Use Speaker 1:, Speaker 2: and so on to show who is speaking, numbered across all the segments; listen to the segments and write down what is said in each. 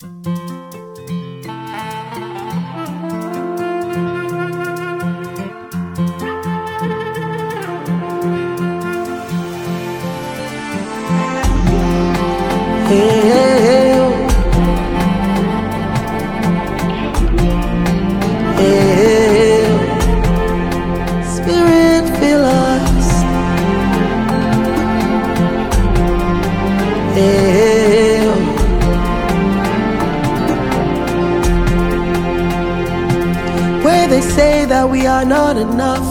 Speaker 1: Spirit fill us. Where they say that we are not enough,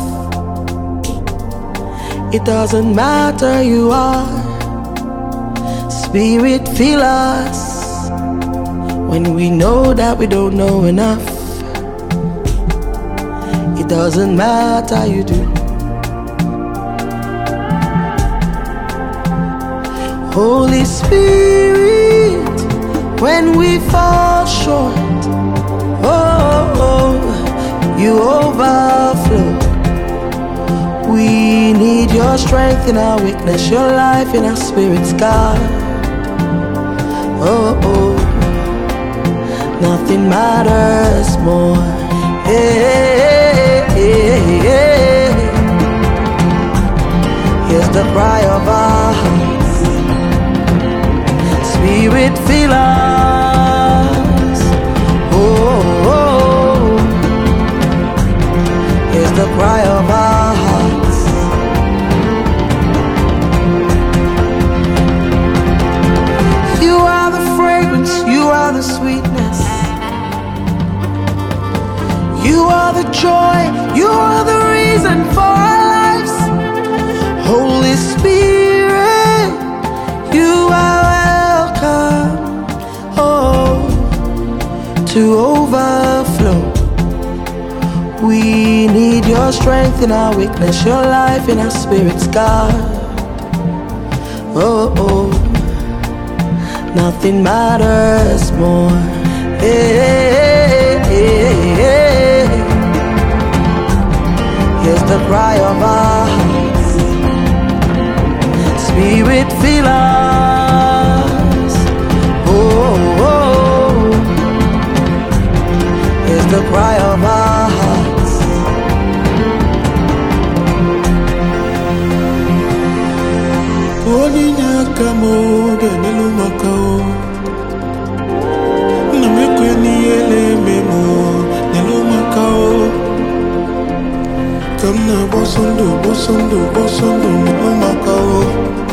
Speaker 1: it doesn't matter, you are. Spirit fill us. When we know that we don't know enough, it doesn't matter, you do. Holy Spirit, when we fall short, oh, you overflow. We need your strength in our weakness, your life in our spirits, God. Oh, nothing matters more. Here's the cry of our hearts. Spirit fill us. Oh, here's the cry of our hearts. You are the fragrance, you are the sweetness, you are the joy, you are the reason for our lives. Holy Spirit, you are welcome, oh, to overflow. We need your strength in our weakness, your life in our spirits, God. Oh, nothing matters more. Here's the cry of our hearts. Spirit fill us. Oh, here's the cry of our hearts.
Speaker 2: Oninya kamo genelu makao na mekweni ele memo nelu makao kamna bosondo nelu makao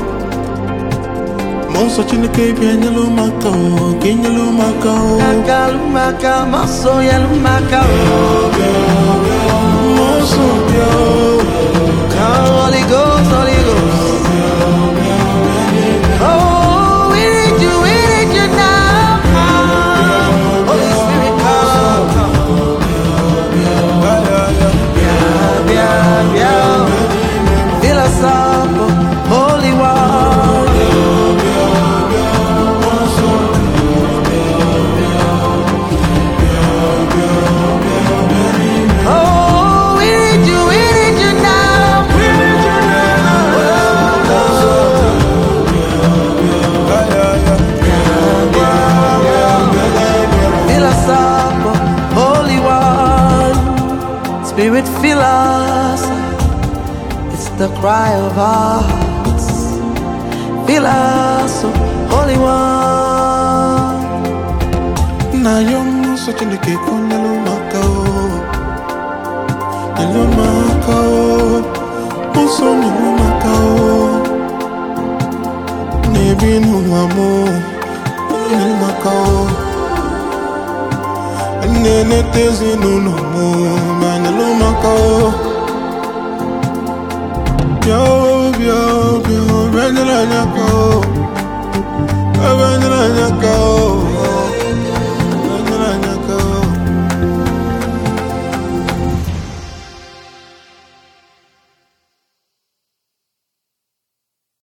Speaker 2: monso chinike bianyelu makao kenyelu makao
Speaker 1: Nakalu makao maso yelu makao
Speaker 2: monso bio
Speaker 1: Holy Ghost, Holy Ghost. Oh, we need you now. Holy Spirit, come. Fill us up, Holy One. Oh, we need you now. Fill us up, Holy One. Spirit, fill us. It's the cry of our hearts. Fill us, Holy One.
Speaker 2: na yom so chinike konelu makao nelu makao monso nelu makao nebinu amo nelu makao nene tezi nuno mo